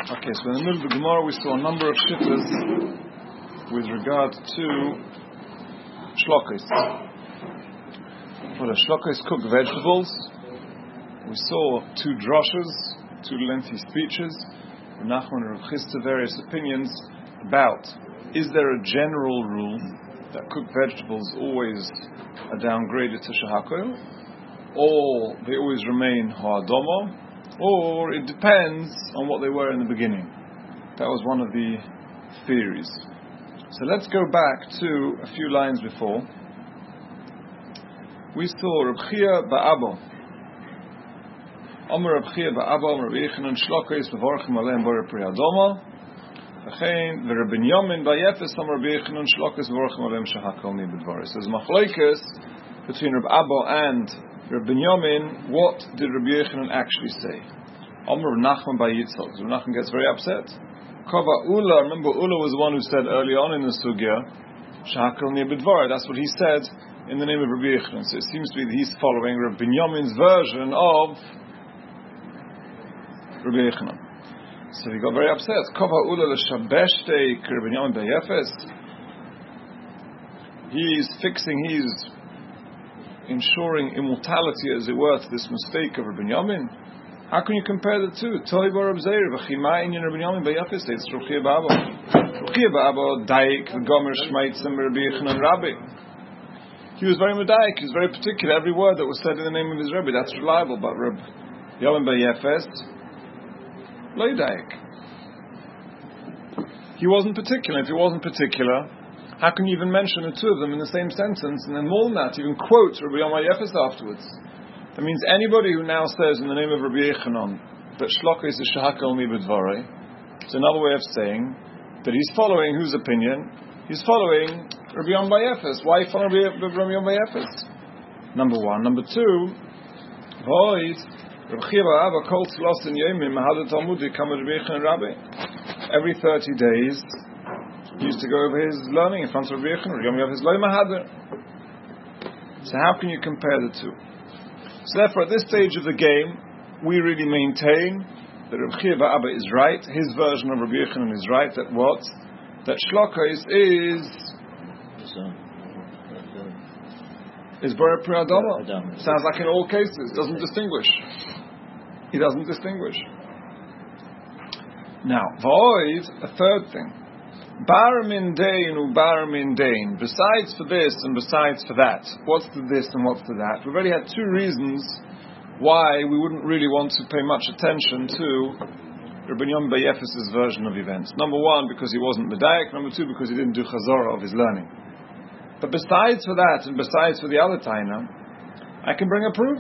Okay, so in the middle of the Gemara we saw a number of shittas with regard to shlokos. For the shlokos cooked vegetables, we saw two drushes, two lengthy speeches, Nachman and Rav Chisda, various opinions about, is there a general rule that cooked vegetables always are downgraded to shahakol, or they always remain ha'adama, or it depends on what they were in the beginning. That was one of the theories. So let's go back to a few lines before. We saw Reb Chia ba'Abba. Omer Reb Chia ba'Abba, Reb Yechanan shlokos v'vorchim aleim bore pri adoma. V'chein v'Reb Binyamin ba'Yefes Omer Reb Yechanan shlokos v'vorchim aleim shahakol mi b'dvaris. So there's machlokes between Reb Abba and Reb Binyamin. What did Reb Yechanan actually say? Omer Nachman by Yitzchak. So Nachman gets very upset. Kova Ula, remember Ula was the one who said early on in the sugya, Shahakol ni b'dvar. That's what he said in the name of Reb Yechanan. So it seems to be that he's following Reb Binyamin's version of Reb Yechanan. So he got very upset. Kova Ula l'shabeshte Reb Binyamin b'yefes. He's ensuring immortality, as it were, to this mistake of Reb Binyamin. How can you compare the two? Toi bar Reb Zeir v'chima inyan Reb Binyamin b'yafes. It's Reb Chia ba'Abba. Reb Chia ba'Abba daik v'gomer shmeitzim Reb Yechanan Rabbi. He was very medayik. He was very particular. Every word that was said in the name of his Rebbe, that's reliable. But Reb Binyamin b'yafes, lo daik. He wasn't particular. If he wasn't particular, how can you even mention the two of them in the same sentence, and then more than that, even quote Rabbi Yom HaYefes afterwards? That means anybody who now says in the name of Rabbi Yechanan that shlokos is shahakol mi b'dvarei, it's another way of saying that he's following whose opinion? He's following Rabbi Yom HaYefes. Why follow Rabbi Yom HaYefes? Number one. Number two, void Rabbi Chia ba'Abba kol tzlosin yomim mahad Talmudi kama Rabbi Yechanan Rabbi. Every 30 days he used to go over his learning in front of Rabbi Yechanan. Yom HaYefes lo mahader. So how can you compare the two? So therefore, at this stage of the game, we really maintain that Reb Chia ba'Abba is right. His version of Rabbi Yechanan is right. That what? That shlokos is bore pri adama. Sounds like in all cases. Doesn't distinguish. He doesn't distinguish. Now, void, a third thing. Bar min dain u bar min dain. Besides for this and besides for that. What's to this and what's to that? We've already had two reasons why we wouldn't really want to pay much attention to Reb Binyamin b'yefes' version of events. Number one, because he wasn't medayik. Number two, because he didn't do chazorah of his learning. But besides for that and besides for the other taina, I can bring a proof.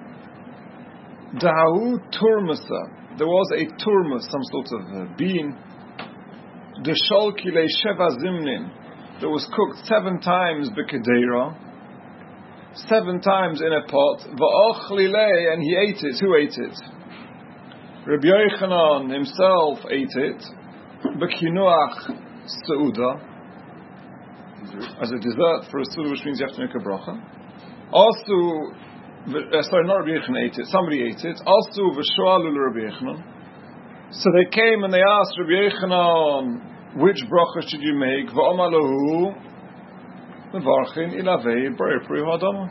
Dahu turmasa. There was a turmus, some sort of bean, Desholkile sheva zimnin, that was cooked 7 times b'kedeira, 7 times in a pot. Va'ochlile, and he ate it. Who ate it? Rabbi Yechanan himself ate it. B'kinuach seuda, as a dessert for a seuda, which means you have to make a bracha. Also, not Rabbi Yechanan ate it. Somebody ate it. Also, v'shoalu Rabbi Yechanan. So they came and they asked Rabbi Yechanan, which bracha should you make? V'omar lahu mevarchin ilavei bore pri hadama.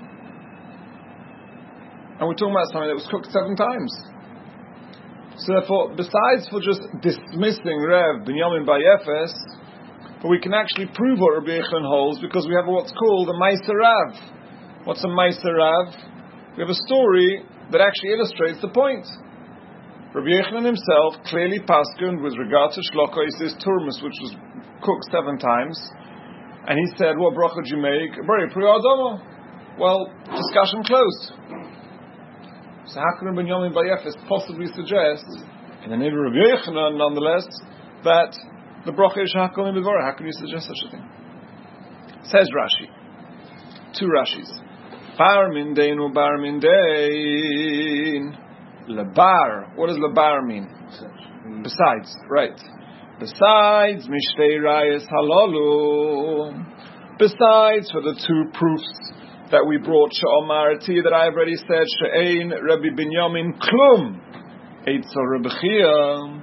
And we're talking about something that was cooked 7 times. So therefore, besides for just dismissing Reb Binyamin b'yefes, but we can actually prove what Rabbi Yechanan holds because we have what's called a Ma'aser Rav. What's a Ma'aser Rav? We have a story that actually illustrates the point. Rabbi Yechanan himself clearly paskened with regard to shlokos, this turmus which was cooked 7 times, and he said, "What bracha did you make?" Bore pri adama. Well, discussion closed. So how can Rabbi Binyamin b'yefes possibly suggest, in the name of Rabbi Yechanan, nonetheless, that the bracha is shahakol mi b'dvarei? How can you suggest such a thing? Says Rashi, 2 Rashis. Bar min dein u bar min dein. Labar. What does labar mean? Besides, right. Besides, mishtei rayas halalu. Besides, for the 2 proofs that we brought, she'omarti, that I have already said, she'ein Rabbi Binyamin klum, Eitzel Rabbi Chia,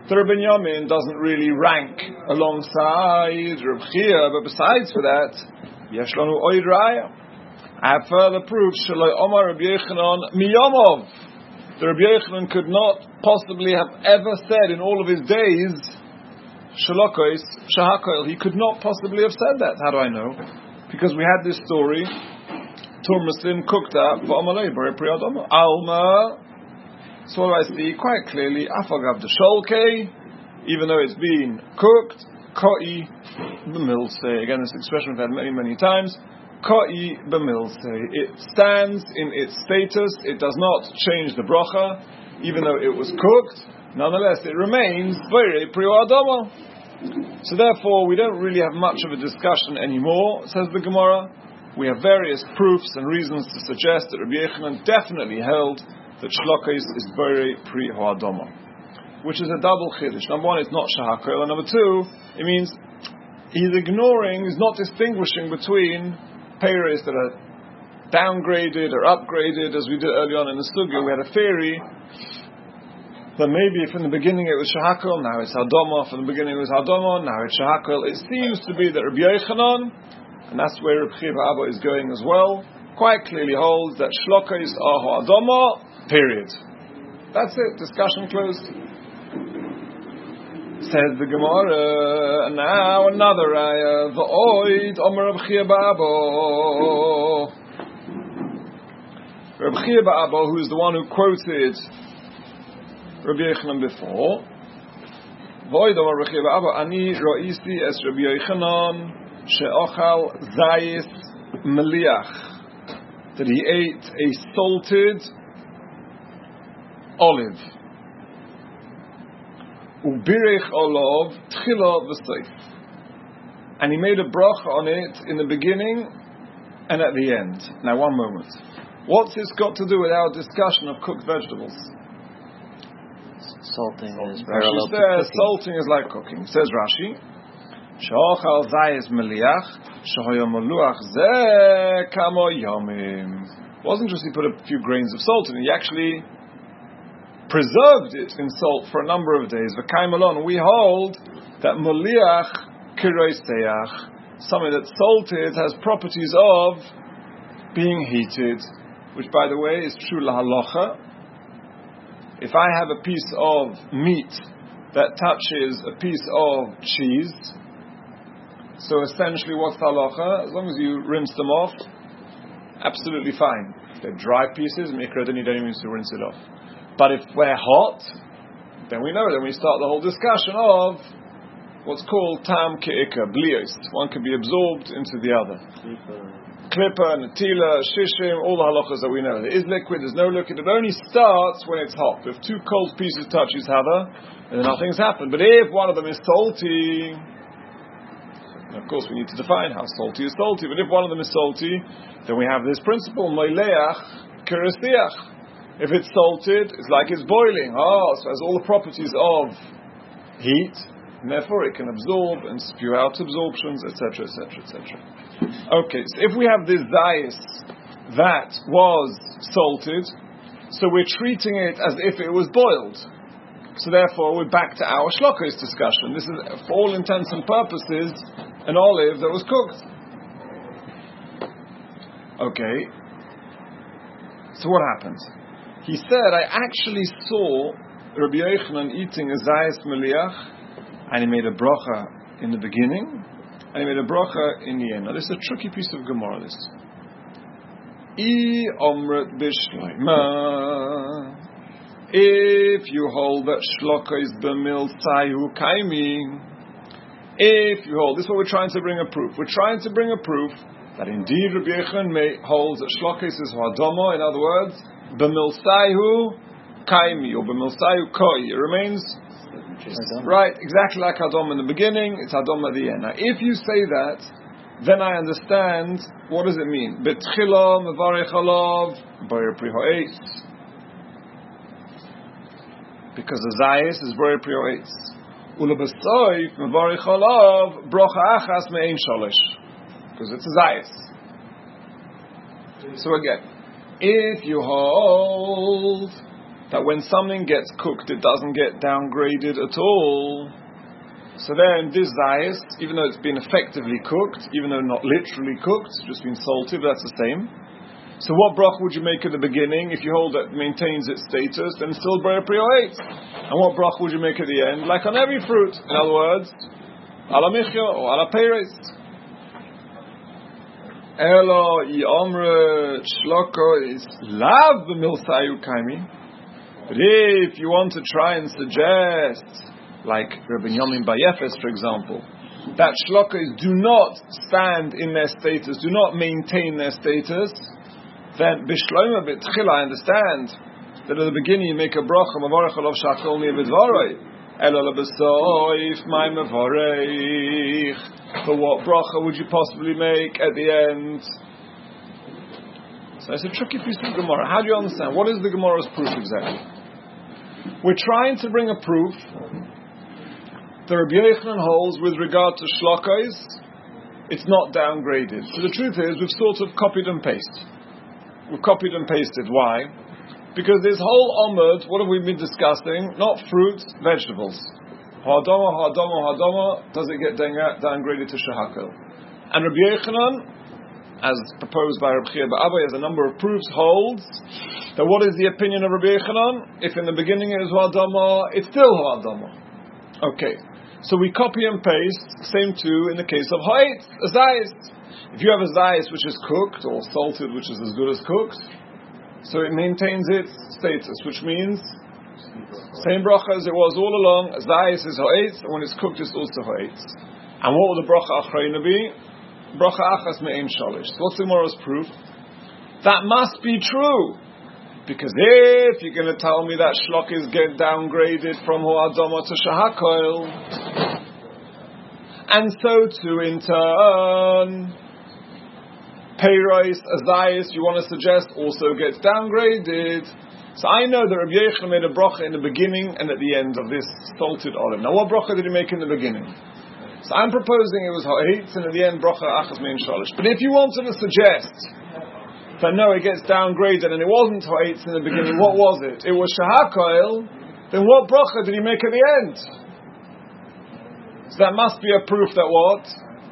the Rabbi Binyamin doesn't really rank alongside Reb Chia, but besides for that, Yesh lanu oid raya. I have further proof. Shaloi Omar Rabbi Yochanan miyomov. The Rabbi Yochanan could not possibly have ever said in all of his days Shalokois Shahakoil. He could not possibly have said that. How do I know? Because we had this story. Turmasim cooked up v'amalei b'rei priyadama alma. So what do I see quite clearly? Afagav the sholkei, even though it's been cooked. Koi b'milsei. Again, this expression we've had many times. Koi b'milsei. It stands in its status. It does not change the bracha, even though it was cooked. Nonetheless, it remains b'rei priyadama. So therefore, we don't really have much of a discussion anymore, says the Gemara. We have various proofs and reasons to suggest that Rabbi Yochanan definitely held that shlokos is b'rei pri ha'adama, which is a double chiddush. Number one, it's not shahakol, and number two, it means he's not distinguishing between peiros that are downgraded or upgraded, as we did early on in the sugya. We had a theory that maybe if in the beginning it was shahakol, now it's hadama. From the beginning it was hadama, now it's shahakol. It seems to be that Rabbi Yochanan, and that's where Reb Chia Abba is going as well, quite clearly holds that shlokos are hadama. Period. That's it. Discussion closed. Says the Gemara, and now another ayah. V'oid Omer Reb Chia Ba'abo. Reb Chia Ba'abo, who is the one who quoted Rabbi Yochanan before. V'oid Omer Reb Chia Ba'abo. Ani ro'isi es Rabbi Yochanan she'ochal zayis meliach. That he ate a salted olive. Ubirech olav tchila v'seif. And he made a bracha on it in the beginning and at the end. Now, one moment. What's this got to do with our discussion of cooked vegetables? Salting is parallel to cooking. Salting is like cooking. Says Rashi, She'ochal zayis meliach shehoya meluach zeh kamo yomim. It wasn't just he put a few grains of salt in it, he actually preserved it in salt for a number of days. V'kaim alon, we hold that moliach kiroiseach, something that's salted has properties of being heated, which by the way is true lahalocha. If I have a piece of meat that touches a piece of cheese, so essentially what's halacha? As long as you rinse them off, absolutely fine. If they're dry pieces, mikra, then you don't even need to rinse it off. But if we're hot, then we start the whole discussion of what's called tam ke'ika, blios. One can be absorbed into the other. Klippa, natila, shishim, all the halachas that we know. There is liquid, there's no liquid. It only starts when it's hot. If two cold pieces touch each other, then nothing's happened. But if one of them is salty, of course we need to define how salty is salty. But if one of them is salty, then we have this principle, moileach keresiach. If it's salted, it's like it's boiling. So it has all the properties of heat, and therefore it can absorb and spew out absorptions, etc., etc., etc. Okay, so if we have this zayis that was salted, so we're treating it as if it was boiled. So therefore we're back to our shlokos discussion. This is, for all intents and purposes, an olive that was cooked. Okay, so what happens? He said, I actually saw Rabbi Yochanan eating a zayis meliach, and he made a bracha in the beginning, and he made a bracha in the end. Now this is a tricky piece of Gemara, this. I omret b'shloima. If you hold that shlokos is b'mil sayu kaimi, if you hold, this is what we're trying to bring a proof. We're trying to bring a proof that indeed Rabbi Yochanan holds that shlokos is hadama, in other words, b'milsayu kaimi, or b'milsayu koi. It remains right, exactly like hadam in the beginning, it's hadam at the end. Now, if you say that, then I understand, what does it mean? Betchila mevarech alav b'rei pri ha'etz. Because the zayis is b'rei pri ha'etz. Ulebesoif mevarech alav brocha achas me'ein shalish. Because it's a zayis. So again, if you hold that when something gets cooked, it doesn't get downgraded at all. So then this zayis, even though it's been effectively cooked, even though not literally cooked, it's just been salted, that's the same. So what bracha would you make at the beginning? If you hold that it maintains its status, then it's still b'rei prioet. And what bracha would you make at the end? Like on every fruit. In other words, ala michya or ala peiros. Elo yomre shloko is lav b'milsayu kaimi. But if you want to try and suggest, like Rabbi Yamin Bayefes, for example, that shlokas do not stand in their status, do not maintain their status, then b'shloima b'tchila, I understand that at the beginning you make a bracha, mavarech alav shachol mi b'dvaroi, elo lebesoif my mavarech. But what bracha would you possibly make at the end? So it's a tricky piece of Gemara. How do you understand? What is the Gemara's proof exactly? We're trying to bring a proof. The Rabbi Yochanan holds with regard to shlokos, it's not downgraded. So the truth is, we've sort of copied and pasted. We've copied and pasted. Why? Because this whole omud, what have we been discussing? Not fruits, vegetables. Ha'adama, does it get downgraded to shahakol? And Rabbi Yochanan, as proposed by Rabbi Chia Ba'abai, as a number of proofs, holds that what is the opinion of Rabbi Yochanan? If in the beginning it is ha'adama, it's still ha'adama. Okay. So we copy and paste, same too in the case of ha'etz, a zayis. If you have a zayis which is cooked, or salted which is as good as cooked, so it maintains its status, which means same bracha as it was all along, a zayis is ha'etz, and when it's cooked it's also ha'etz. And what will the bracha achrayna be? Bracha achas me'ein shalish. So what's the Gemara's proof? That must be true. Because if you're going to tell me that shlokis get downgraded from ho'adama to shahakol, and so too in turn, peiros, azayis, you want to suggest, also gets downgraded. So I know that Rabbi Yochanan made a bracha in the beginning and at the end of this salted olive. Now what bracha did he make in the beginning? So I'm proposing it was ha'etz, and at the end bracha achas me'ein shalish. But if you wanted to suggest that no, it gets downgraded and it wasn't ha'etz in the beginning, what was it? It was shahakol, then what bracha did he make at the end? So that must be a proof that what?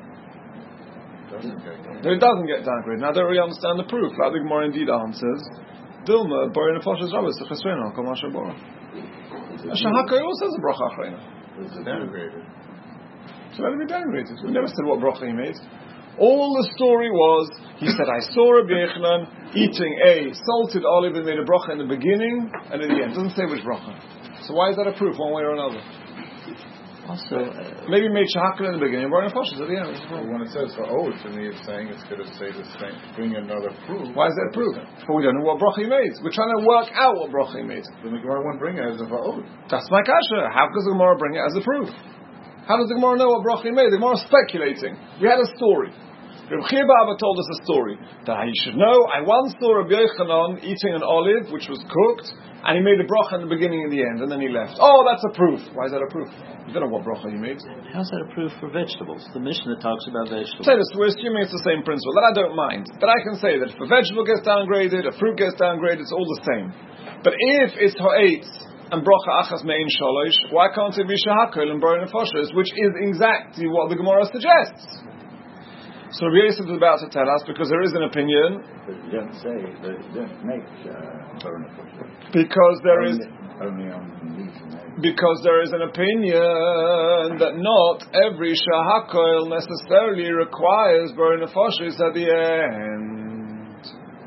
That it doesn't get downgraded. Now I don't really understand the proof. Like the Gemara indeed answers, Dilma, Bori Nefashas Rabbis, Chesrena, Kol Masha Bora. Shahakol also has a bracha achrayna. It's downgraded. So let it be downgraded. We never said what bracha he made. All the story was, he said, I saw Rabbi Yochanan eating a salted olive and made a bracha in the beginning and at the end. It doesn't say which bracha. So why is that a proof, one way or another? Also, maybe he made shahakol in the beginning and brought in foshes at the end. When it says for oath, to me it's saying it's going to say the same, bring another proof. Why is that proof? But we don't know what bracha he made. We're trying to work out what bracha he made. Then the Gemara won't bring it as a oath. That's my kasha. How does the Gemara bring it as a proof? How does the Gemara know what bracha he made? The Gemara is speculating. We had a story. Rabbi Chia Ba'ava told us a story that you should know. I once saw Rabbi Yochanan eating an olive which was cooked, and he made a bracha in the beginning and the end, and then he left. Oh, that's a proof. Why is that a proof? You don't know what bracha he made. How's that a proof for vegetables? The Mishnah talks about vegetables. Say this, we're assuming it's the same principle. That I don't mind. But I can say that if a vegetable gets downgraded, a fruit gets downgraded, it's all the same. But if it's ha'etz and bracha achas me'ein shalosh, why can't it be shahakol and bori nefashos, which is exactly what the Gemara suggests? So Rabbi Yosef is about to tell us, because there is an opinion. But you don't say, but you don't make bori nefashos. Because there is. Only on these. Because there is an opinion that not every shahakol necessarily requires bori nefashos at the end.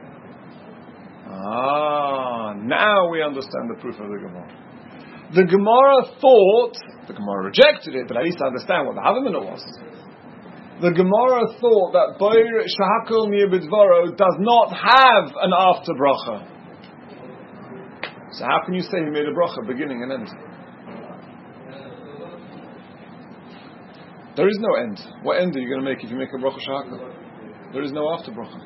Now we understand the proof of the Gemara. The Gemara thought, the Gemara rejected it, but at least I understand what the Havamina was. The Gemara thought that bori shahakol mi'bidvaro does not have an after bracha. So how can you say he made a bracha beginning and end? There is no end. What end are you going to make if you make a bracha shahakol? There is no after bracha.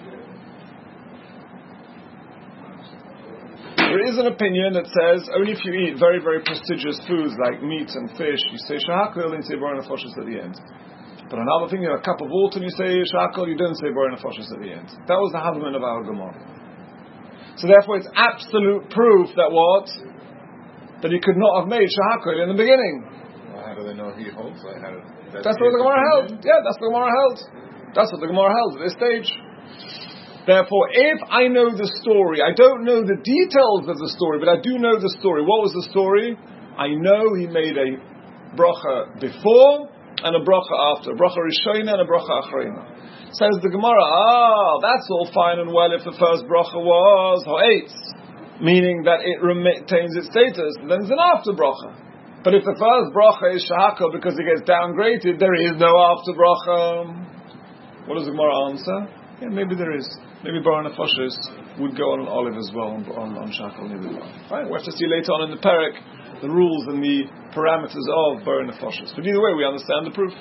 There is an opinion that says only if you eat very, very prestigious foods like meat and fish, you say shahakol and you say bori nefashos at the end. But another thing, you have a cup of water and you say shahakol, you don't say bori nefashos at the end. That was the Havamina of our Gemara. So therefore it's absolute proof that what? That he could not have made Shahakoil in the beginning. Well, how do they know he holds? That's what the Gemara held. Yeah, that's what the Gemara held. That's what the Gemara held at this stage. Therefore, if I know the story, I don't know the details of the story, but I do know the story. What was the story? I know he made a bracha before and a bracha after. A bracha Rishona and a bracha Achrona. Says the Gemara, that's all fine and well if the first bracha was Ha'etz, meaning that it retains its status, then it's an after bracha. But if the first bracha is Shahako because it gets downgraded, there is no after bracha. What does the Gemara answer? Yeah, maybe there is. Maybe Bar Nefashis would go on an olive as well on Shachal. Right? We'll have to see later on in the Perek the rules and the parameters of Bar Nefashis. But either way, we understand the proof.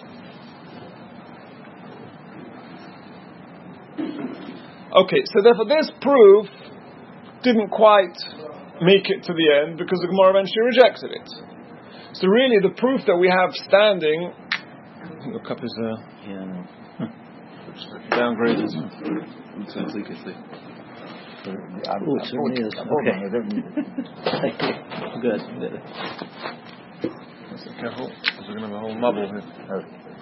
Okay, so therefore this proof didn't quite make it to the end because the Gemara eventually rejected it. So really, the proof that we have standing, I think the cup is downgraded. It certainly is. Okay. Good. Careful, because we're going to have a whole mubble here.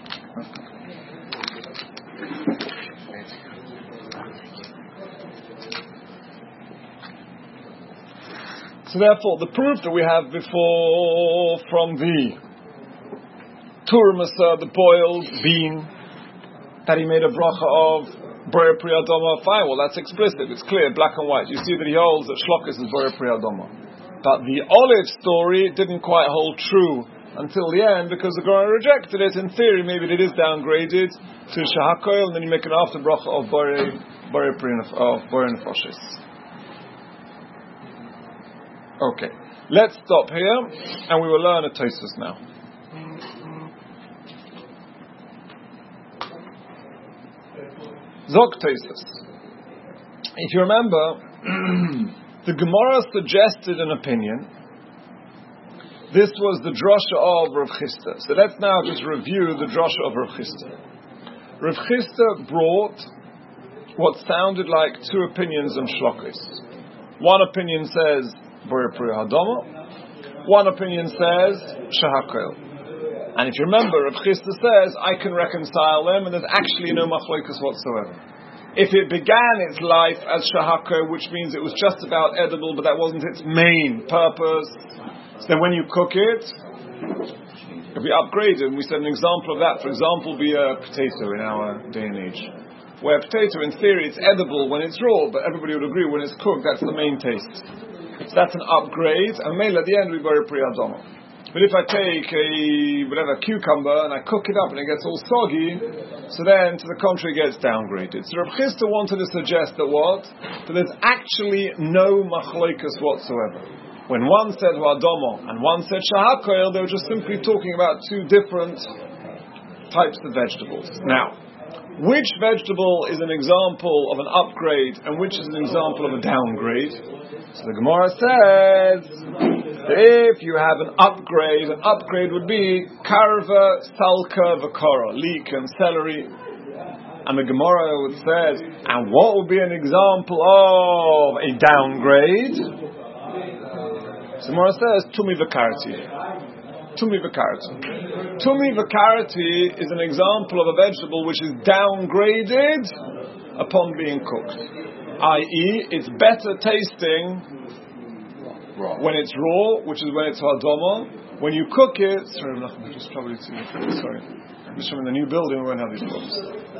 So therefore, the proof that we have before from the Turmasa, the boiled bean, that he made a bracha of Borer Pri Adoma, fine, well that's explicit, it's clear, black and white. You see that he holds that Shlokas is Borer Pri Adoma. But the olive story didn't quite hold true until the end because the Gemara rejected it. In theory, maybe it is downgraded to Shahakoil, and then you make an after bracha of Borer Nefashis. Okay, let's stop here, and we will learn a Tosfos now. Zok Tosfos. If you remember, the Gemara suggested an opinion. This was the drasha of Rav Chisda. So let's now just review the drasha of Rav Chisda. Rav Chisda brought what sounded like two opinions on Shlokis. One opinion says Borer Pri Hadoma. One opinion says Shahakoil. And if you remember, Rav Chisda says, I can reconcile them, and there's actually no machlokas whatsoever. If it began its life as Shahako, which means it was just about edible, but that wasn't its main purpose, so then when you cook it, it'll be upgraded. And we said an example of that, for example, be a potato in our day and age. Where a potato, in theory, it's edible when it's raw, but everybody would agree when it's cooked, that's the main taste. So that's an upgrade, and maybe at the end we bury Pri Hadoma. But if I take a cucumber and I cook it up and it gets all soggy, so then to the contrary it gets downgraded. So Rav Chisda wanted to suggest that what? That there's actually no machlokas whatsoever. When one said Hadoma and one said Shahakoil, they were just simply talking about two different types of vegetables. Now, which vegetable is an example of an upgrade and which is an example of a downgrade? So the Gemara says, if you have an upgrade would be karva, salka, vakara, leek and celery. And the Gemara would say, and what would be an example of a downgrade? So the Gemara says, tumi vakarati. Tumi vakarati. Tumi vakarati is an example of a vegetable which is downgraded upon being cooked. I.e., it's better tasting when it's raw, which is when it's hadoma. When you cook it, sorry, I'm just probably too sorry. I'm just from the new building, we won't have these problems.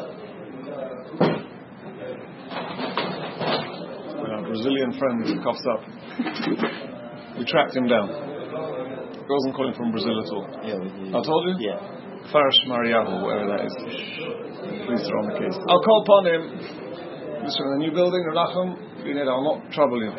When our Brazilian friend coughs up, we tracked him down. He wasn't calling from Brazil at all. Yeah, I told you? Yeah. Farash Mariahu, wherever that is. Please throw on the case. I'll call upon him. This from the new building, Renachem. I'll not trouble you.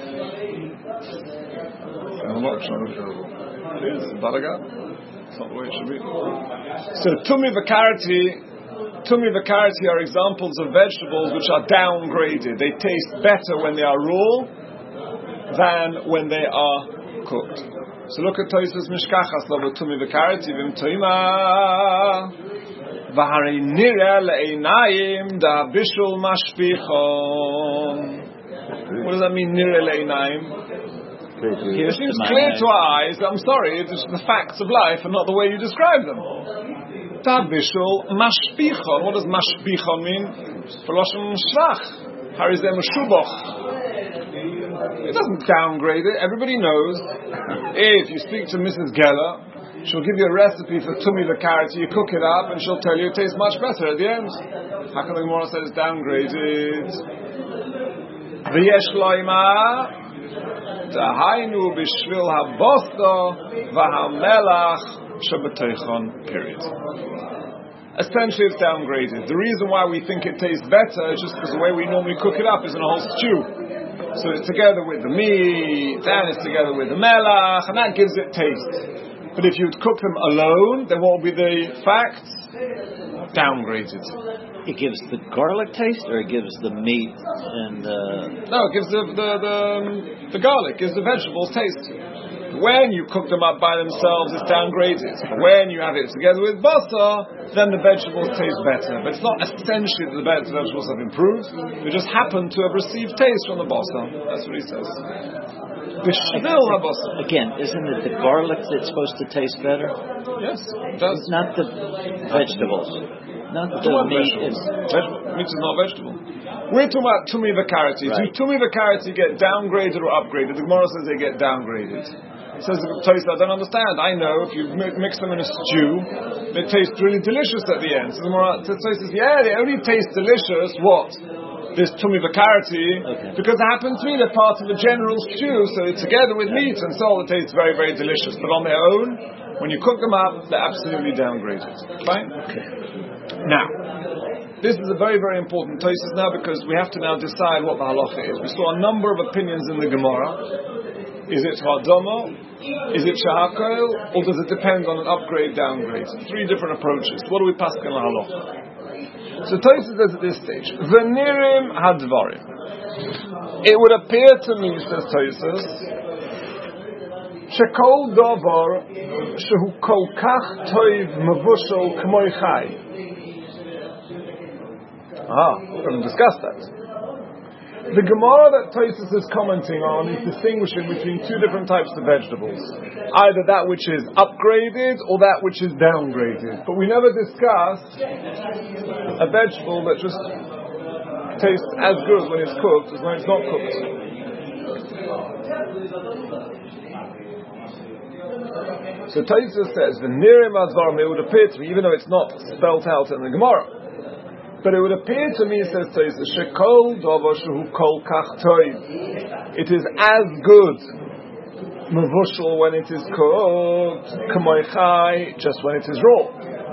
I'll not trouble you. It is Balaga. It's not the way it should be. So Tumi Vakarati are examples of vegetables which are downgraded. They taste better when they are raw than when they are cooked. So look at Tosfos Mishkachas Lo Tumi Vakarati Vim Toima V'harei nireh le'einayim da bishul mashpichon. What does that mean, nireh le'inayim? It seems clear to our eyes. I'm sorry, it's the facts of life and not the way you describe them. Tabishul mashpichon. What does mashpichon mean? Veloshon shrach. Harizeh meshubach. It doesn't downgrade it. Everybody knows. If you speak to Mrs. Geller, she'll give you a recipe for tumi v'karati. You cook it up, and she'll tell you it tastes much better at the end. How come the Gemara said it's downgraded? V'yesh lo'ima dahainu b'shvil habosto v'hamelach shabbateichon. Period. Essentially, it's downgraded. The reason why we think it tastes better is just because the way we normally cook it up is in a whole stew. So it's together with the meat, and it's together with the melach, and that gives it taste. But if you'd cook them alone, then what will be the facts? Downgraded. It gives the garlic taste, or it gives the meat and No, it gives the garlic, gives the vegetables taste. When you cook them up by themselves, it's downgraded. When you have it together with basar, then the vegetables taste better. But it's not essentially that the vegetables have improved. They just happen to have received taste from the basar. That's what he says. Again, isn't it the garlic that's supposed to taste better? Yes, it does. Not the vegetables. Not the meat. Meat is not vegetable. We're talking about tumi v'karati. Right. Do tumi v'karati get downgraded or upgraded? The Gemara says they get downgraded. Says the Tosafos, I don't understand. I know if you mix them in a stew, they taste really delicious at the end. So the Tosafos says, yeah, they only taste delicious. What? This tumi v'karati, because it happens to be they're part of a general stew, so it's together with meat and so it tastes very, very delicious. But on their own, when you cook them up, they're absolutely downgraded. Fine? Okay. Now, this is a very, very important Tosafos now because we have to now decide what the halacha is. We saw a number of opinions in the Gemara. Is it Hadama? Is it Shahakol? Or does it depend on an upgrade, downgrade? Three different approaches. What do we pass in the halacha? So Tosafos says at this stage, V'nirim hadvarim. It would appear to me, says Tosafos, Shekol davar shehu kol kach toiv mevushal k'moi chai. We're going to discuss that. The Gemara that Tosafos is commenting on is distinguishing between two different types of vegetables. Either that which is upgraded or that which is downgraded. But we never discussed a vegetable that just tastes as good when it's cooked as when it's not cooked. So Tosafos says, the Nirim Advarim, it would appear to me, even though it's not spelt out in the Gemara, but it would appear to me, says Tosafos, Shekol davar shehu kol kach toiv. It is as good mevushal when it is cooked, k'moi chai, just when it is raw.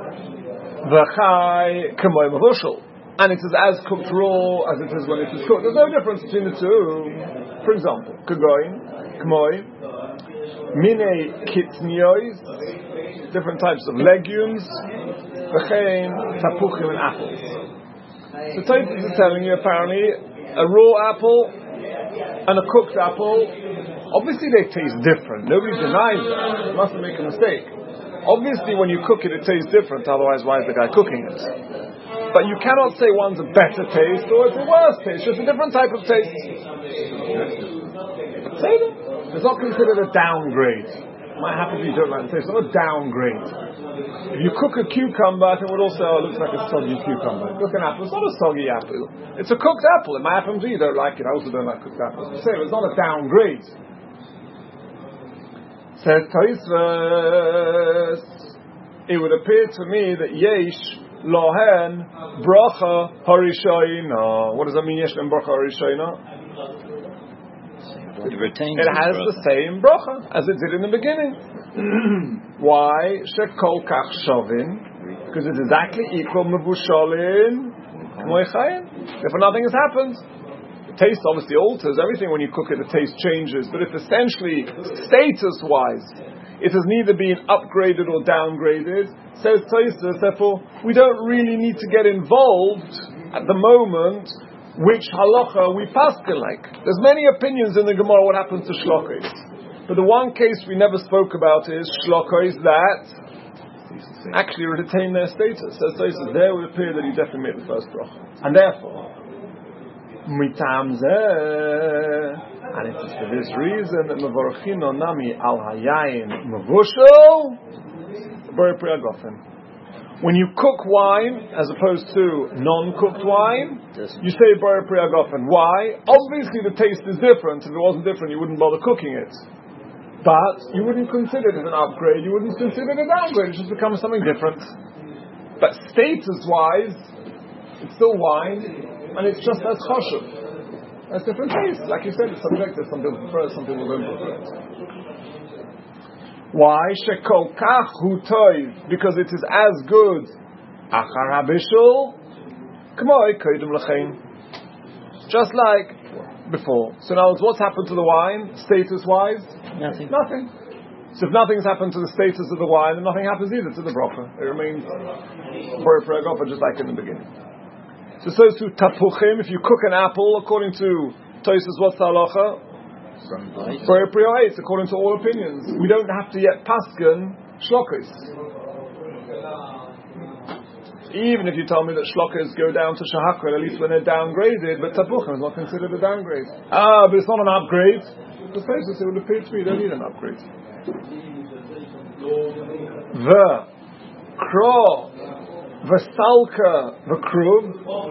V'chai k'moi mevushal, and it is as cooked raw as it is when it is cooked. There's no difference between the two. For example, k'goyin, k'moi, mine kitniois, different types of legumes, v'chein tapuchim and apples. So Tosafos is telling you apparently a raw apple and a cooked apple, obviously they taste different. Nobody denies that. You mustn't make a mistake. Obviously when you cook it, it tastes different, otherwise why is the guy cooking it? But you cannot say one's a better taste or it's a worse taste, just a different type of taste. Say that. It's not considered a downgrade. It might happen to be you don't like the taste, it's not a downgrade. If you cook a cucumber, I think we'll all say, it looks like a soggy cucumber. Cook an apple, it's not a soggy apple. It's a cooked apple. It might happen to you don't like it. I also don't like cooked apples. Say it's not a downgrade. Says Tosafos, it would appear to me that yesh lohen bracha harishoina. What does that mean, yesh lohen bracha harishoina? It has the same bracha as it did in the beginning. Why? Shekol kach shovin, because it's exactly equal mevushalin k'moi chayim. If nothing has happened, the taste obviously alters. Everything when you cook it, the taste changes. But if essentially, status-wise, it has neither been upgraded or downgraded, says Tosafos, therefore, we don't really need to get involved at the moment which halacha we paskin like. There's many opinions in the Gemara what happens to shlokos. But the one case we never spoke about is shlokos that actually retain their status. So Tosafos, there would appear that he definitely made the first bracha. And therefore, Mitam zeh, and it is for this reason that mevorchino nami al hayayin mevushel borei pri hagofen. When you cook wine as opposed to non-cooked wine, you say borei pri hagofen. Why? Obviously the taste is different. If it wasn't different, you wouldn't bother cooking it. But you wouldn't consider it an upgrade. You wouldn't consider it a downgrade. It just becomes something different. But status-wise, it's still wine, and it's just as choshev. That's different tastes. Like you said, it's subjective. Some people prefer it, some people don't prefer it. Why? Shekol kach hu toiv. Because it is as good. Achar habishul. K'moi koydem l'chein. Just like before. So now, what's happened to the wine, status-wise? Nothing. So if nothing's happened to the status of the wine, then nothing happens either to the bracha. It remains borei pri hagofen just like in the beginning. So to tapuchim, if you cook an apple, according to Tosfos, what's the halacha? Borei pri ha'etz, according to all opinions. We don't have to yet pasken shlokos. Even if you tell me that shlokos go down to shahakol, at least when they're downgraded, but tapuchim is not considered a downgrade. But it's not an upgrade. The Tosfos, it would appear to me you don't need an upgrade. The kro, the salka, the kruv,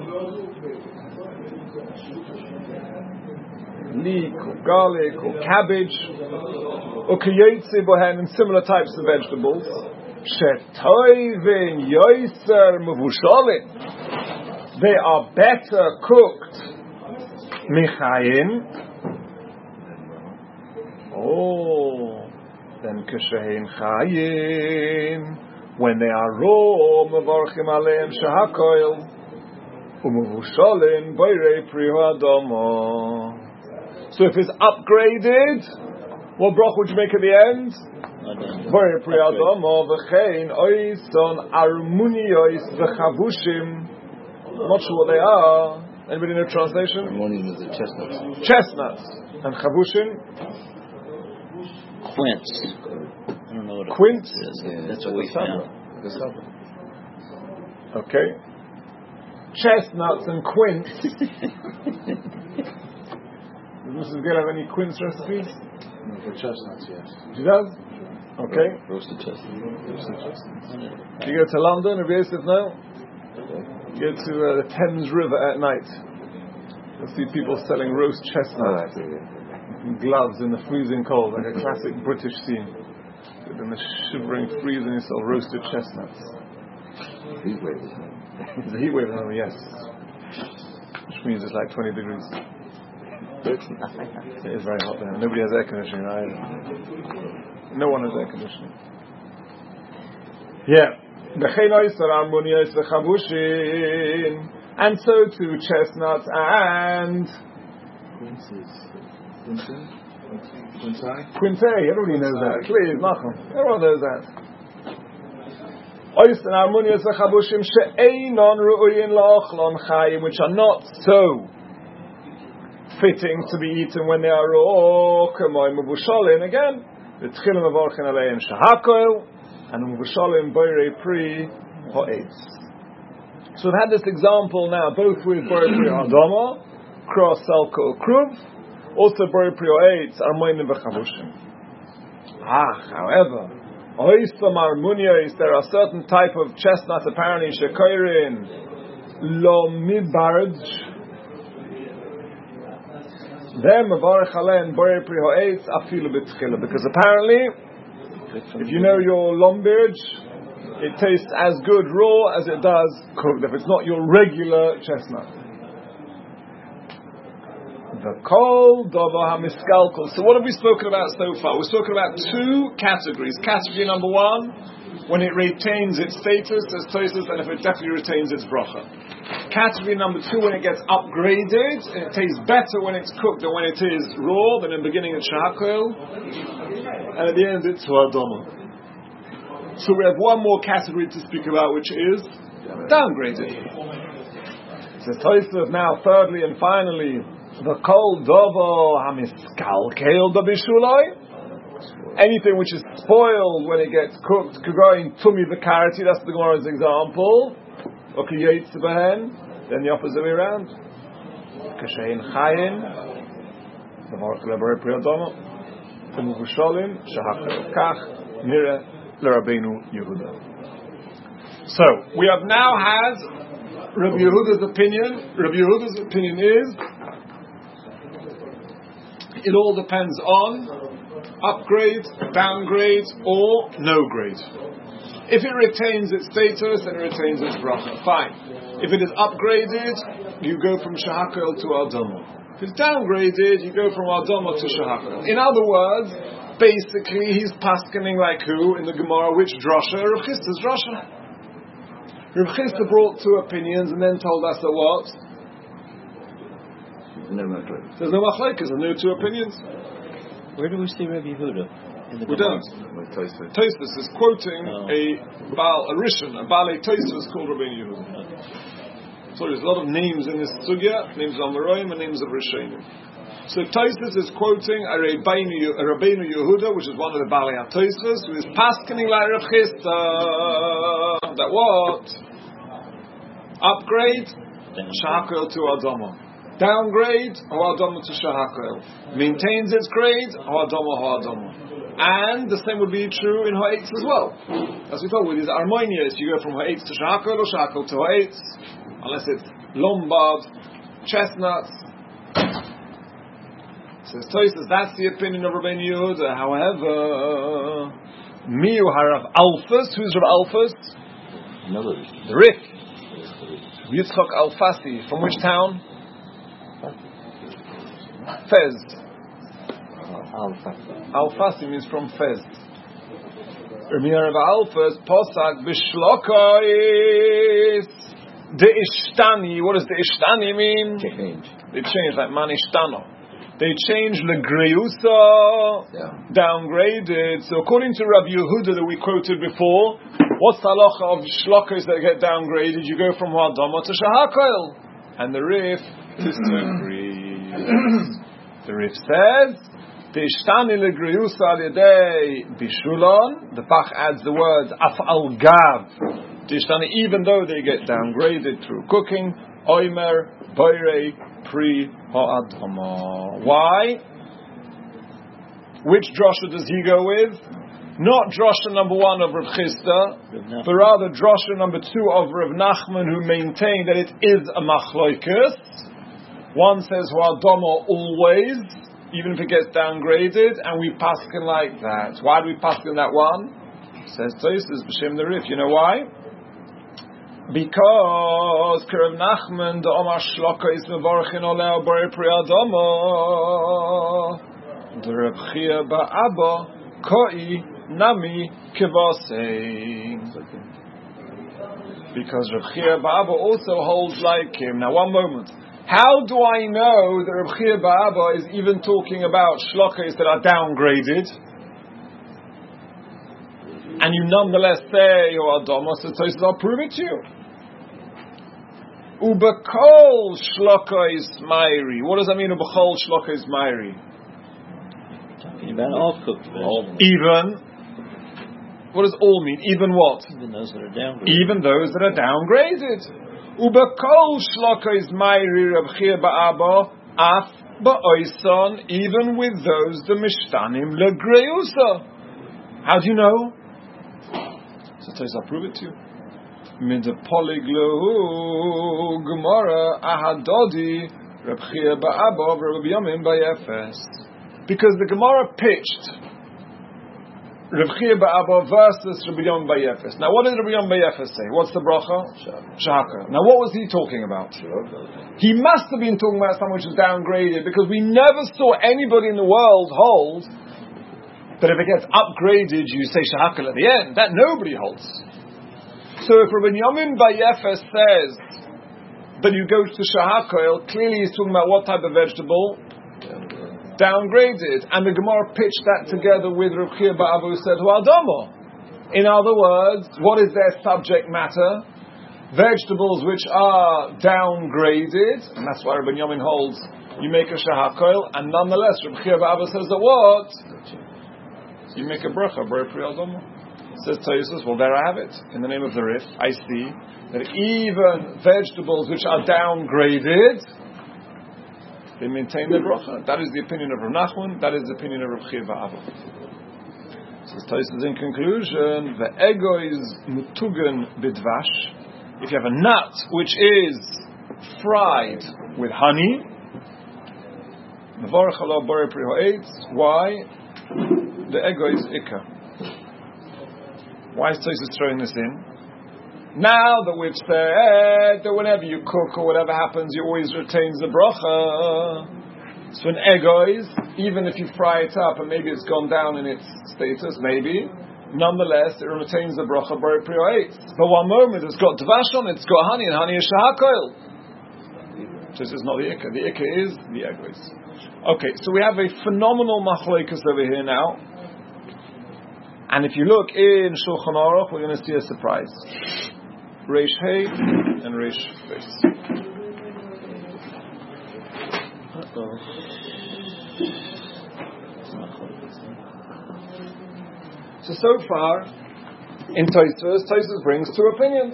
leek or garlic or cabbage, or kiyotze bohen, and similar types of vegetables. Shetoivin yoiser mevushalin. They are better cooked. Michayin. Then kishein chayin, when they are raw, mevarchim aleim shahakoil, umuvushalin borei pri haadama. So if it's upgraded, what brach would you make at the end? Borei pri haadama v'chein oison armuniyos v'chavushim. I'm not sure what they are. Anybody know translation? Armonium is the chestnuts. Chestnuts and chavushim. Quince. I don't know what quince is. Yeah, that's what we found. Okay. Chestnuts and quince. Does Mrs. Gill have any quince recipes? No, for chestnuts, yes. She does? Okay. Roasted chestnuts. You go to London, if you now? You go to the Thames River at night. You'll see people selling roast chestnuts. Gloves in the freezing cold, like a classic British scene. In the shivering freezing, you sell roasted chestnuts. Heat wave. It's a heat wave, yes. Which means it's like 20 degrees. It is very hot there. Nobody has air conditioning either. No one has air conditioning. Yeah. And so too chestnuts and Quince, everybody knows that. Please, Nachum. Everyone knows that. Which are not so fitting to be eaten when they are raw. Again, the tchilim mevorchin aleim shahakoil and muvushalim borei pri ha'etz. So we've had this example now, both with borei pri haadama, kro, salka, or kruv. Also, borei pri ha'etz, armoinim v'chavushim. However, oisam armunios, there are certain type of chestnuts apparently shekoirin lo mibarj. Them mevarech alein borei pri ha'etz afilu b'tchila, because apparently, if you know your lombird, it tastes as good raw as it does cooked. If it's not your regular chestnut. The kol dava hamiskalkol. So what have we spoken about so far? We've spoken about two categories. Category number one, when it retains its status as Tosfos, and if it definitely retains its bracha. Category number two, when it gets upgraded, and it tastes better when it's cooked than when it is raw, than in the beginning it's shahakol, and at the end it's haadama. So we have one more category to speak about, which is downgraded. It says Tosfos now, thirdly and finally, the kol dovo hamiskalkel dabishuloi. Anything which is spoiled when it gets cooked, kugoin tumi v'karati. That's the Gemara's example. Okay, yaitz behen. Then the opposite way around. כשאין חיים, לברי פרי אדומו, ומבושלים שהחל. כך נראה לרבינו יהודה. So, we have now had Rabbi Yehuda's opinion. Rabbi Yehuda's opinion is, it all depends on upgrade, downgrade, or no grade. If it retains its status, then it retains its bracha. Fine. If it is upgraded, you go from Shahakel to Adama. If it's downgraded, you go from Adama to Shahakel. In other words, basically, he's paskening like who in the Gemara? Which drasha? Rav Chisda's drasha. Rav Chisda brought two opinions and then told us that what? There's no machlokes, and there are two opinions. Where do we see Rabbi Yehuda? In the We don't. Tosfos is quoting a Rishon, a Balei Tosfos called Rabbeinu Yehuda. So there's a lot of names in this sugya, names of Amoraim and names of Rishonim. So Tosfos is quoting a Rabbeinu Yehuda, which is one of the Balei Tosfos, who is paskening like Rav Chisda. That what? Upgrade, Shahakel to Adama. Downgrade, Ho Adama to Shahakel. Maintains its grade, Ho Adama, Ho Adama. And the same would be true in Ha'etz as well. As we thought with these Armonias, you go from Ha'etz to Shahakel or Shahakel to Ha'etz, unless it's Lombard, chestnuts. Says Tosfos, that's the opinion of Rabbeinu Yehuda. However, Miu Harav Alphas, who's Rav Alphas? The Rif. Yitzchak Alfasi, from which town? Fez. Alfasi means from Fez. Rav Alphas, Posak B'Shlokos De Ishtani. What does De Ishtani mean? They change, like Man Ishtano. They changed Legreusa, downgraded. So according to Rabbi Yehuda that we quoted before, what's the halacha of shlokos that get downgraded? You go from Hadama to Shahakel. And the Rif disagrees. The Rif says, Deishtani Legreusa al-yedei bishulon. The Bach adds the words af al gav. Deishtani, even though they get downgraded through cooking, oimer, boirei, pri ha'adama. Why? Which drasha does he go with? Not drasha number 1 of Rav Chisda, but rather drasha number 2 of Rav Nachman, who maintained that it is a machloikus. One says ha'adama always, even if it gets downgraded, and we paskin like that. Why do we paskin that one? Says Tosfos b'shem the Rif. You know why? Because Rav Nachman the Omar Shloka is mevarchin oleh b'rei pri adama. The Reb Chia ba'Abba koi nami kivasei. Because Reb Chia ba'Abba also holds like him. Now, one moment. How do I know that Reb Chia ba'Abba is even talking about shlokas that are downgraded? And you nonetheless say, "Oh, Adama," so I'll prove it to you. Ubekol shloka is mairi. What does that mean? Ubekol shloka is mairi. Talking about all cooked vegetables. Even. What does all mean? Even what? Even those that are downgraded. Even those that are downgraded. Ubekol shloka is mairi Reb Chia ba'Abba af ba'oison. Even with those the mishtanim legreusa. How do you know? So I'll prove it to you. Mid the poliglo Gemara ahadodi Reb Chia ba'Abba Reb Yamin ba'Yefes. Because the Gemara pitched Reb Chia ba'Abba versus Reb Yamin ba'Yefes. Now, what did Reb Yamin ba'Yefes say? What's the bracha? Shahaka. Now, what was he talking about? He must have been talking about something which is downgraded, because we never saw anybody in the world hold that if it gets upgraded, you say Shahakal at the end. That nobody holds. So if Rabbi Yamin ba'Yefes says that you go to Shahakal, clearly he's talking about what type of vegetable? Downgraded. And the Gemara pitched that together with Rav Chia ba'Abba, who said, Adama. In other words, what is their subject matter? Vegetables which are downgraded, and that's why Rabbi Yamin holds, you make a Shahakal, and nonetheless, Rav Chia ba'Abba says that what? You make a bracha, B'rei Pri Adama. Says Tosfos, well, there I have it. In the name of the Rif, I see that even vegetables which are downgraded, they maintain their bracha. That is the opinion of Rav Nachman. That is the opinion of Rav Chiya Abba. So Tosfos in conclusion, the ego is mutugan bidvash. If you have a nut which is fried with honey, why? The ego is ikka. Why is Tosfos throwing this in? Now that we've said that whenever you cook or whatever happens, you always retains the bracha. So an egois, even if you fry it up and maybe it's gone down in its status, maybe, nonetheless it retains the bracha bari priyo eitz. But one moment it's got dvash on it, it's got honey, and honey is shahakoil. So this is not the ikka. The ikka is the egois. Okay, so we have a phenomenal machlokas over here now. And if you look in Shulchan Aruch, we're going to see a surprise. Reish Hey and Reish Beis. So far, in Tosfos brings two opinions.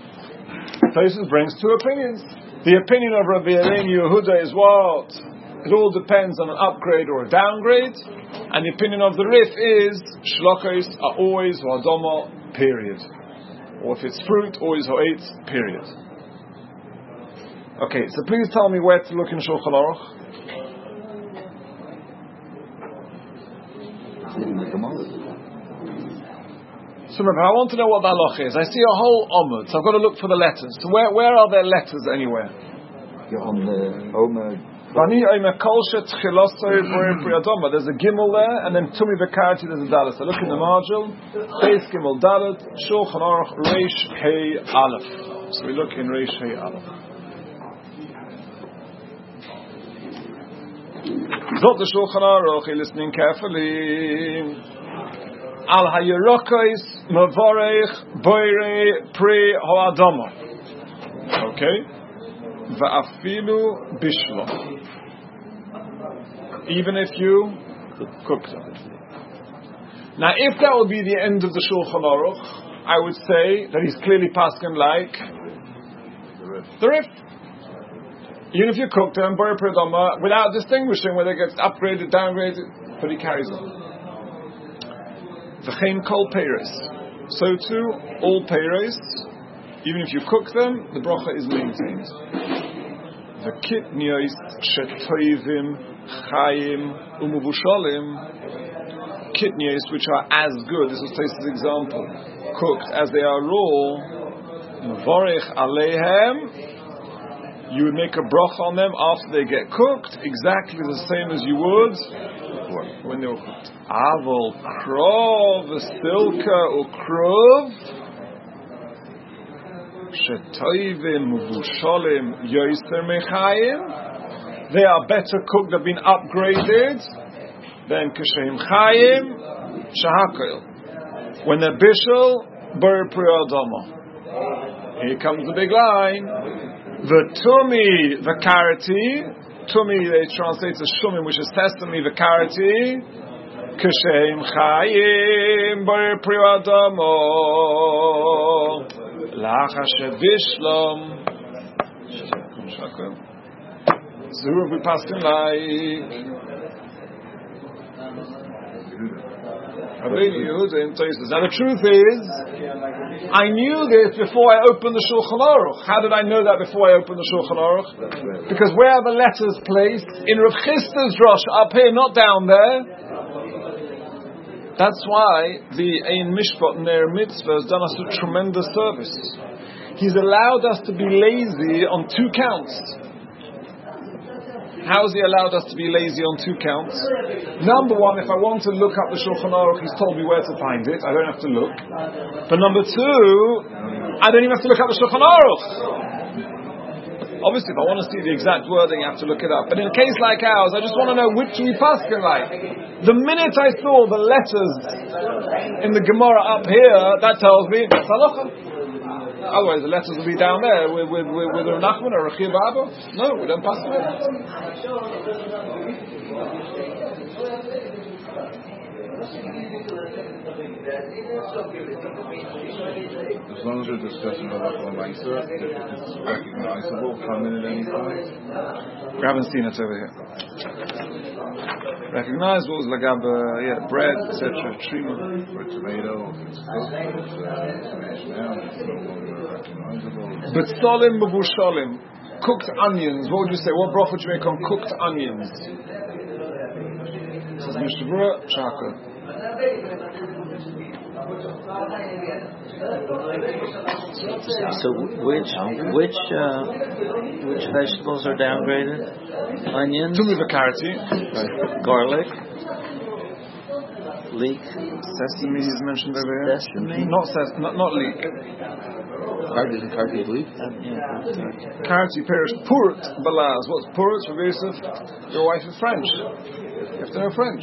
The opinion of Rabbi Eliezer Yehuda is what? It all depends on an upgrade or a downgrade. And the opinion of the Rif is shlokos are always ha'adama, period. Or if it's fruit, always ha'etz, period. Okay, so please tell me where to look in Shulchan Aruch. So remember, I want to know what the halach is. I see a whole omud, so I've got to look for the letters. So where are there letters anywhere? You're on the omud. There's a gimel there, and then Tumi Bekarti there's a dalet. So look in the margin. Beis Gimel Dalet, Shulchan Aruch Reish Hey Aleph. So we look in Reish Hey Aleph. Zot the Shulchan Aruch, you're listening carefully. Al Hayirokos Mavorech Boire Pri Ho'adama. Okay. Va'afilu Bishlo. Even if you cook them. Now, if that would be the end of the Shulchan Aruch, I would say that he's clearly paskin like the Rif. Even if you cook them, Boire Pri Ho'adama, without distinguishing whether it gets upgraded, downgraded, but he carries on. V'chein kol peiros. So too, all peiros, even if you cook them, the bracha is maintained. V'kitnios shetoivim chayim umuvushalim. Kidneys which are as good, this is Tosfos' example, cooked as they are raw, Mavorech aleihem, you would make a bracha on them after they get cooked, exactly the same as you would when they were cooked. Avol krov silka ukrov shetoivim muvushalim yoser mechayim. They are better cooked, they've been upgraded than kashem chayim shahakol. When they're bishul, bar priadama. Here comes the big line. The tumi, the karati, tumi they translate as shumim, which is sesame, the karati, kashem chayim bar priadama lachashe bishlam shahakol. Zuru we paskin like Now the truth is, I knew this before I opened the Shulchan Aruch. How did I know that before I opened the Shulchan Aruch? Because where are the letters placed? In Rav Chisda's Rosh, up here, not down there. That's why the Ein Mishpat Ner Mitzvah has done us a tremendous service. He's allowed us to be lazy on two counts. How has he allowed us to be lazy on two counts? Number one, if I want to look up the Shulchan Aruch, he's told me where to find it. I don't have to look. But number two, I don't even have to look up the Shulchan Aruch. Obviously, if I want to see the exact wording, I have to look it up. But in a case like ours, I just want to know which we paskin like. The minute I saw the letters in the Gemara up here, that tells me that's halacha. Otherwise, the letters will be down there with Rav Nachman or Rav Chiya Abba. No, we don't pass it. As long as you're discussing Halacha L'Maisa, if it's recognizable, come in at any point. We haven't seen it over here. Recognizable is lagab, bread, etc. Trima. For a tomato, if it's cooked, it's smashed down, it's no longer recognizable. Betzolim b'vusholim. Cooked onions. What would you say? What bracha would you make on cooked onions? This is Mishnah Berurah, Shaka. So which vegetables are downgraded? Onions, Tumi v'karati. garlic, leek, Sesame is mentioned over here. Sesame? Not leek. Isn't karti leaf? Karati perish purut balaz. What's purut for Yosef? Your wife is French. You have to know French.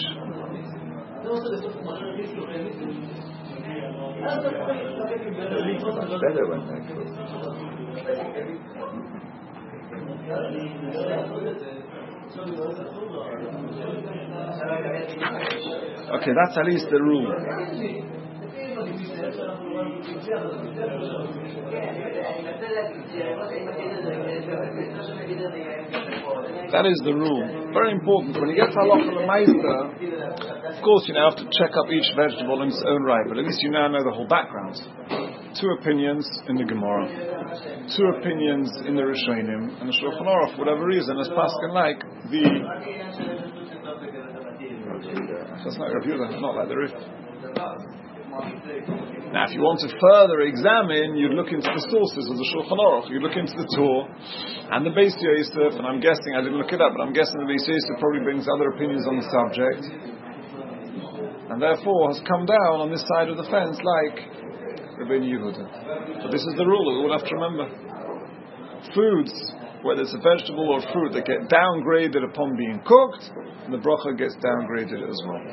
Better when they cook. Okay, that's at least the rule. That is the rule. Very important. When you get halacha l'maisa, of course you now have to check up each vegetable in its own right, but at least you now know the whole background. 2 opinions in the Gemara, 2 opinions in the Rishonim, and the Shulchan Aruch, for whatever reason, as Paskin like the. That's not Rav Yehuda, not like the Rif. Now, if you want to further examine, you'd look into the sources of the Shulchan Aruch. You'd look into the Torah and the Beis Yosef, and I'm guessing, I didn't look it up, but I'm guessing the Beis Yosef probably brings other opinions on the subject, and therefore has come down on this side of the fence like Rabbeinu Yehuda. But this is the rule that we will have to remember. Foods, whether it's a vegetable or fruit, that get downgraded upon being cooked, and the bracha gets downgraded as well.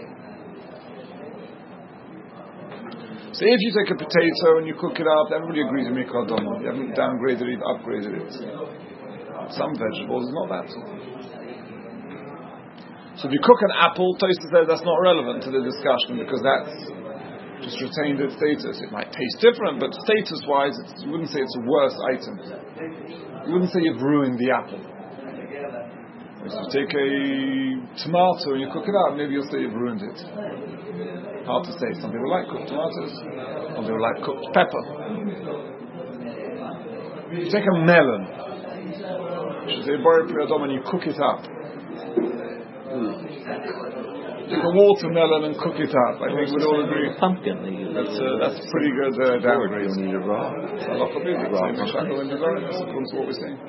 So if you take a potato and you cook it up, everybody agrees with Mikra Doma. You haven't downgraded it, upgraded it. Some vegetables, not that. So if you cook an apple, Tosfos says that's not relevant to the discussion because that's just retained its status. It might taste different, but status-wise, you wouldn't say it's a worse item. You wouldn't say you've ruined the apple. If you take a tomato and you cook it up, maybe you'll say you've ruined it. Hard to say. Some people like cooked tomatoes. Some people like cooked pepper. If you take a melon, you should say Borei Pri Adom and you cook it up. Take a watermelon and cook it up. I think we'd all agree. Pumpkin. That's pretty good downgrade. You need a raw. That's according to what we're saying.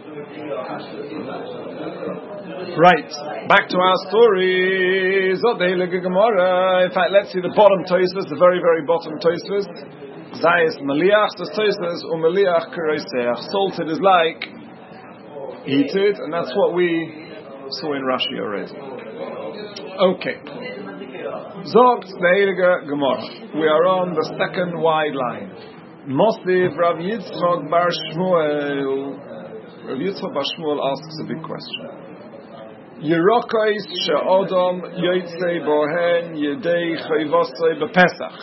Right, back to our story. In fact, let's see the bottom Tosfos, the very, very bottom Tosfos. Zayis meliach, the Tosfos umeliach keroseach. Salted is like heated, and that's what we saw in Rashi already. Okay. Zogt the Heilige Gemara. We are on the second wide line. Mosif Rav Yitzchok Bar Shmuel. Rav Yitzchok Bar Shmuel asks a big question. Yerokos she'odom yotzei bohen yedei chayvosei bepesach.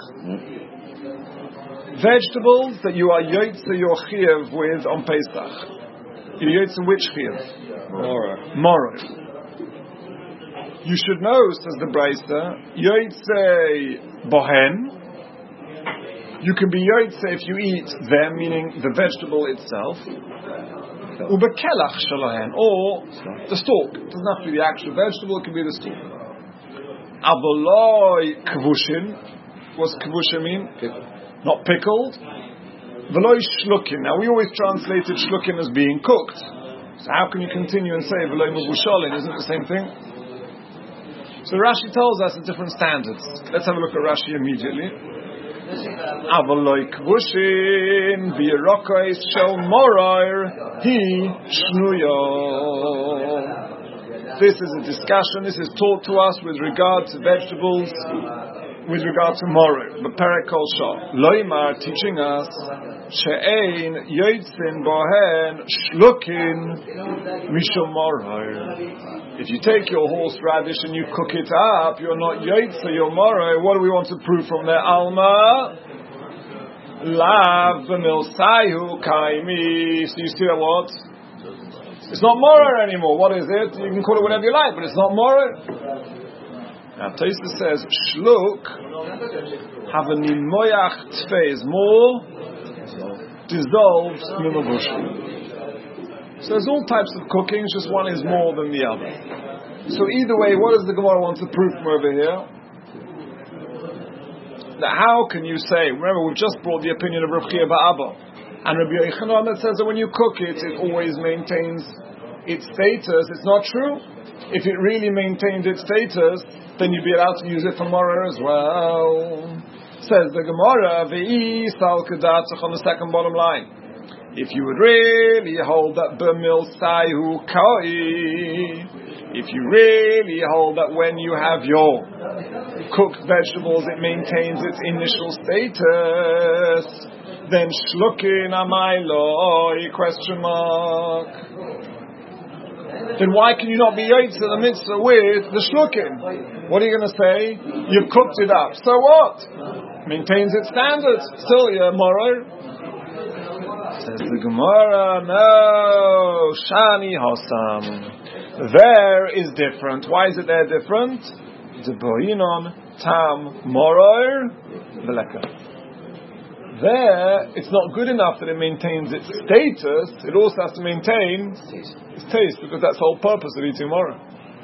Vegetables that you are yotzei your chiyuv with on Pesach. You yotzei which chiyuv? Moroi. You should know, says the Brisa, yotzei bohen. You can be yotzei if you eat them, meaning the vegetable itself. Ubekelach shalahen, or the stalk. It doesn't have to be the actual vegetable, it can be the stalk. Avoloi kvushin. What's kvushin mean? Not pickled. Veloi shlukin. Now we always translated shlukin as being cooked. So how can you continue and say veloi mavushalin? Isn't it the same thing? So Rashi tells us the different standards. Let's have a look at Rashi immediately. Avoloi kvushin v'yerokois shel moroir hi shnuyo. This is a discussion. This is taught to us with regard to vegetables with regard to Moreh, but Perek Kol Shor. Loimar teaching us she'ein yotzin bohen shlukin mishum Moreh. If you take your horseradish and you cook it up, you're not yotze your Moreh. What do we want to prove from there? Alma lav b'milsayu kaimi. So you see that what? It's not Moreh anymore. What is it? You can call it whatever you like, but it's not Moreh. Now, Tosfos says, Shluk, have a nimoyach tfei, more dissolved mimavushim. So there's all types of cooking, just one is more than the other. So either way, what does the Gemara want to prove from over here? Now, how can you say, remember we've just brought the opinion of Rav Chia Ba'aba, and Rabbi Yochanan that says that when you cook it, it always maintains its status. It's not true. If it really maintained its status, then you'd be allowed to use it for Moreh as well. Says the Gemara, Ve'i sal kedatzach on the second bottom line. If you would really hold that b'milsayu kai, if you really hold that when you have your cooked vegetables it maintains its initial status, then shlukin amayloi, question mark. Then why can you not be yotze the mitzvah with the shlukin? What are you going to say? You've cooked it up. So what? Maintains its standards. Still, you're Moreh. Says the Gemara, no, Shani Hossam. There is different. Why is it there different? The Boinon Tam Moreh Veleka. There, it's not good enough that it maintains its status, it also has to maintain its taste, because that's the whole purpose of eating Moreh.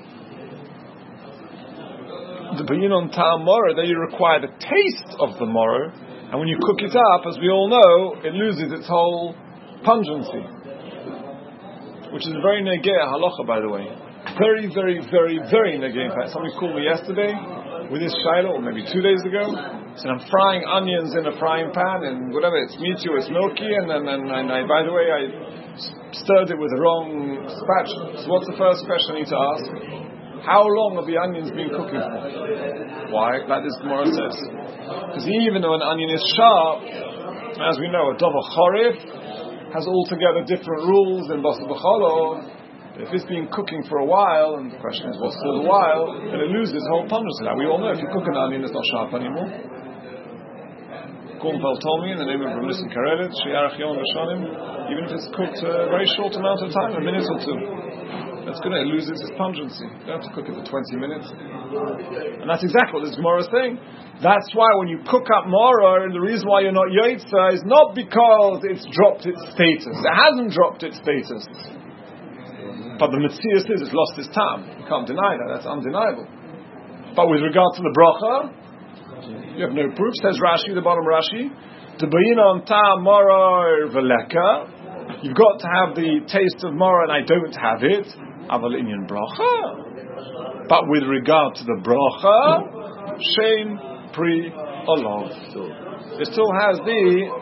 The Bayinon Ta'am Moreh, there you require the taste of the Moreh, and when you cook it up, as we all know, it loses its whole pungency, which is very negeh halacha, by the way. Very, very, very, very negeh. In fact, somebody called me yesterday with this shiloh, or maybe 2 days ago. So I'm frying onions in a frying pan, and whatever, it's meaty or it's milky, and I, by the way, I stirred it with the wrong spatula. So what's the first question I need to ask? How long have the onions been cooking for? Why? Like this Gemara says. Because even though an onion is sharp, as we know, a dova chorif has altogether different rules than basar b'cholov. If it's been cooking for a while, and the question is what's for a while, then it loses its whole pungency. Now we all know if you cook an onion, it's not sharp anymore. Kornfeld told me in the name of Rav Nissim Karelit, Shiarach Yom Vashanim, even if it's cooked a very short amount of time, a minute or two, that's good. It loses its pungency. You don't have to cook it for 20 minutes. And that's exactly what this Gemara is saying. That's why when you cook up Moreh, and the reason why you're not yotze is not because it's dropped its status. It hasn't dropped its status. But the Metzius is it's lost its tam. You can't deny that. That's undeniable. But with regard to the bracha, you have no proof. Says Rashi, the bottom Rashi, T'bayinon tam Moreh veleka. You've got to have the taste of Moreh, and I don't have it. Aval inyan bracha. But with regard to the bracha, shein pri olav. It still has the.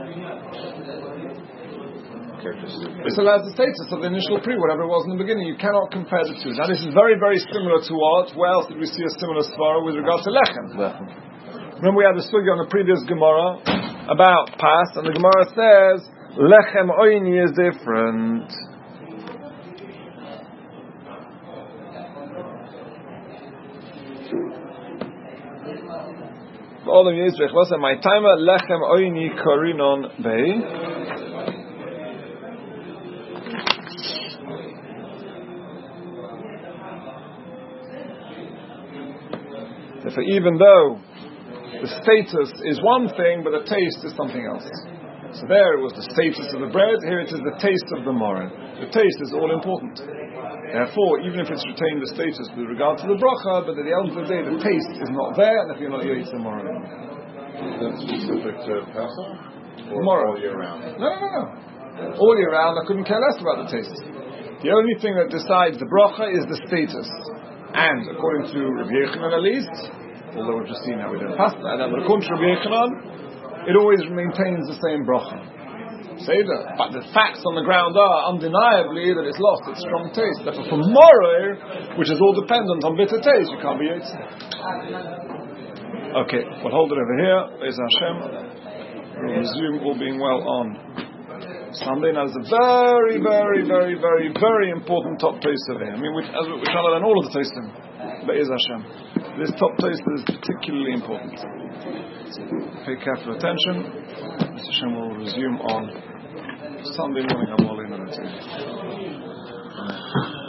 It still has the status of the initial pre, whatever it was in the beginning. You cannot compare the two. Now this is very, very similar to what? Where else did we see a similar svara with regard to lechem? Remember we had the sugya on the previous Gemara about pas, and the Gemara says lechem oini is different. All of Yisrech, what's my timer? Lechem oini korinon bei. Therefore, even though the status is one thing, but the taste is something else. So there it was the status of the bread, here it is the taste of the Moreh. The taste is all important. Therefore, even if it's retained the status with regard to the bracha, but at the end of the day the taste is not there, and if you're not yotze the Moreh. Is that specific to Pesach? Or Moreh. all year round? No. All year round, I couldn't care less about the taste. The only thing that decides the bracha is the status. And according to Rabbi Yochanan at least, although we've just seen how we don't pass that, but according to Rabbi Yochanan, it always maintains the same bracha. Seder. But the facts on the ground are undeniably that it's lost its strong taste. Therefore, for Moreh, which is all dependent on bitter taste, you can't be yotze. Okay, we'll hold it over here. Be'ez Hashem. We'll resume all being well on Sunday. Now, there's a very, very, very, very, very important top taste over here. I mean, we're trying to learn all of the tasting. Be'ez Hashem. This top taste is particularly important. So pay careful attention. Be'ez Hashem will resume on Sunday morning. I'm all in on it.